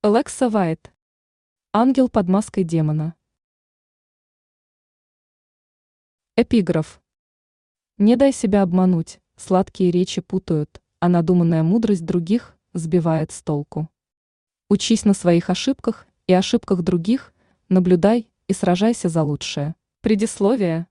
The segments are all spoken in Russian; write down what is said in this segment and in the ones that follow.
Алекса Вайт. Ангел под маской демона. Эпиграф. Не дай себя обмануть, сладкие речи путают, а надуманная мудрость других сбивает с толку. Учись на своих ошибках и ошибках других, наблюдай и сражайся за лучшее. Предисловие.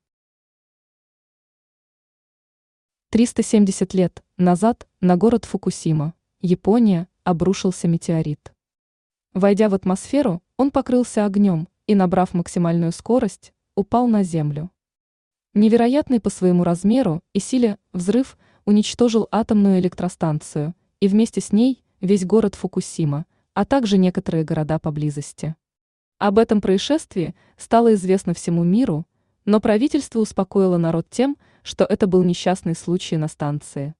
370 лет назад на город Фукусима, Япония, обрушился метеорит. Войдя в атмосферу, он покрылся огнем и, набрав максимальную скорость, упал на Землю. Невероятный по своему размеру и силе взрыв уничтожил атомную электростанцию и вместе с ней весь город Фукусима, а также некоторые города поблизости. Об этом происшествии стало известно всему миру, но правительство успокоило народ тем, что это был несчастный случай на станции.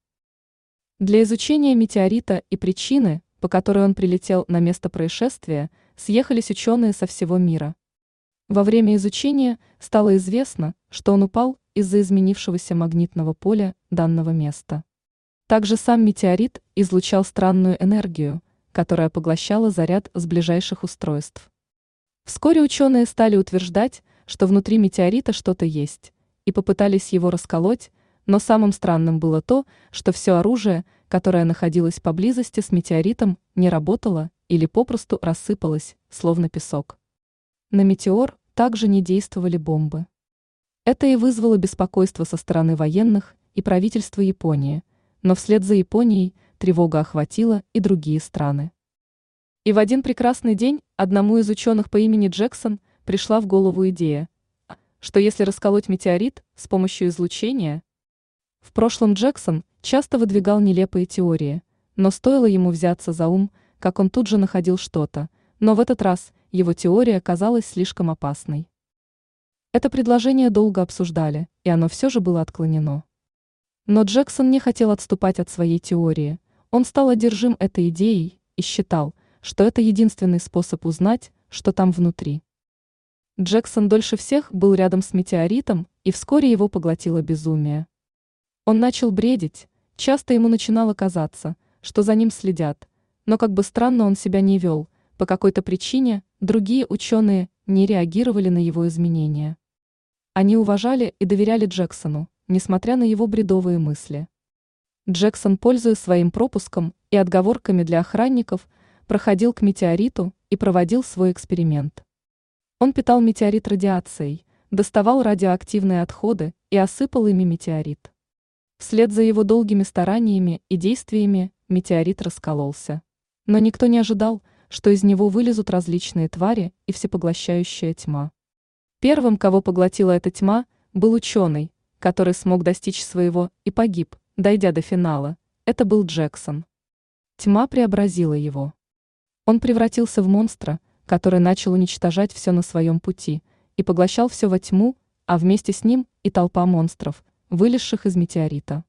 Для изучения метеорита и причины, по которой он прилетел на место происшествия, съехались ученые со всего мира. Во время изучения стало известно, что он упал из-за изменившегося магнитного поля данного места. Также сам метеорит излучал странную энергию, которая поглощала заряд с ближайших устройств. Вскоре ученые стали утверждать, что внутри метеорита что-то есть, и попытались его расколоть, но самым странным было то, что все оружие, которое находилось поблизости с метеоритом, не работало или попросту рассыпалось, словно песок. На метеор также не действовали бомбы. Это и вызвало беспокойство со стороны военных и правительства Японии, но вслед за Японией тревога охватила и другие страны. И в один прекрасный день одному из ученых по имени Джексон пришла в голову идея, что если расколоть метеорит с помощью излучения. В прошлом Джексон часто выдвигал нелепые теории, но стоило ему взяться за ум, как он тут же находил что-то, но в этот раз его теория казалась слишком опасной. Это предложение долго обсуждали, и оно все же было отклонено. Но Джексон не хотел отступать от своей теории, он стал одержим этой идеей и считал, что это единственный способ узнать, что там внутри. Джексон дольше всех был рядом с метеоритом, и вскоре его поглотило безумие. Он начал бредить, часто ему начинало казаться, что за ним следят, но как бы странно он себя не вел, по какой-то причине другие ученые не реагировали на его изменения. Они уважали и доверяли Джексону, несмотря на его бредовые мысли. Джексон, пользуясь своим пропуском и отговорками для охранников, проходил к метеориту и проводил свой эксперимент. Он питал метеорит радиацией, доставал радиоактивные отходы и осыпал ими метеорит. Вслед за его долгими стараниями и действиями метеорит раскололся. Но никто не ожидал, что из него вылезут различные твари и всепоглощающая тьма. Первым, кого поглотила эта тьма, был ученый, который смог достичь своего и погиб, дойдя до финала. Это был Джексон. Тьма преобразила его. Он превратился в монстра, который начал уничтожать все на своем пути и поглощал все во тьму, а вместе с ним и толпа монстров, вылезших из метеорита.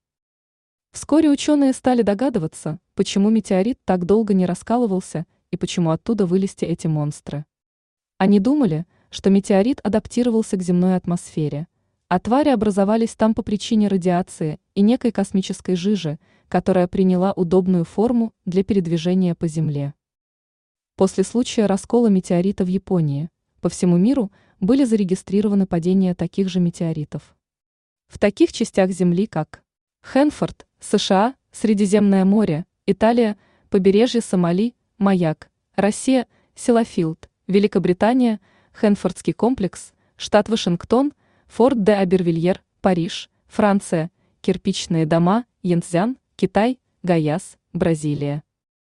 Вскоре ученые стали догадываться, почему метеорит так долго не раскалывался и почему оттуда вылезти эти монстры. Они думали, что метеорит адаптировался к земной атмосфере, а твари образовались там по причине радиации и некой космической жижи, которая приняла удобную форму для передвижения по Земле. После случая раскола метеорита в Японии, по всему миру были зарегистрированы падения таких же метеоритов. В таких частях Земли, как Хэнфорд, США, Средиземное море, Италия, побережье Сомали, Маяк, Россия, Силафилд, Великобритания, Хэнфордский комплекс, штат Вашингтон, Форт де Абервильер, Париж, Франция, кирпичные дома, Янцзян, Китай, Гаяс, Бразилия.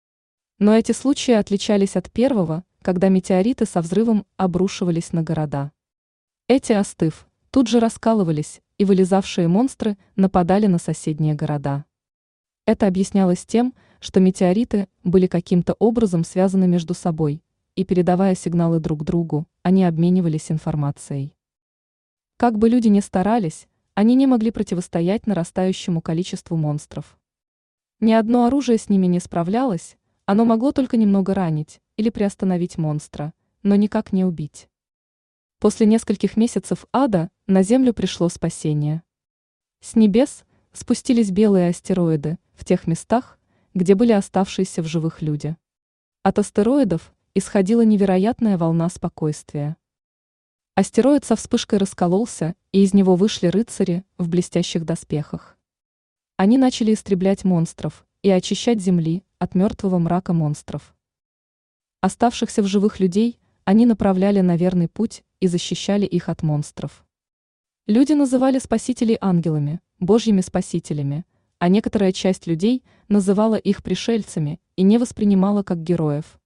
Но эти случаи отличались от первого, когда метеориты со взрывом обрушивались на города. Эти, остыв, тут же раскалывались, и вылезавшие монстры нападали на соседние города. Это объяснялось тем, что метеориты были каким-то образом связаны между собой, и, передавая сигналы друг другу, они обменивались информацией. Как бы люди ни старались, они не могли противостоять нарастающему количеству монстров. Ни одно оружие с ними не справлялось, оно могло только немного ранить или приостановить монстра, но никак не убить. После нескольких месяцев ада на Землю пришло спасение. С небес спустились белые астероиды в тех местах, где были оставшиеся в живых люди. От астероидов исходила невероятная волна спокойствия. Астероид со вспышкой раскололся, и из него вышли рыцари в блестящих доспехах. Они начали истреблять монстров и очищать земли от мертвого мрака монстров. Оставшихся в живых людей они направляли на верный путь и защищали их от монстров. Люди называли спасителей ангелами, божьими спасителями, а некоторая часть людей называла их пришельцами и не воспринимала как героев.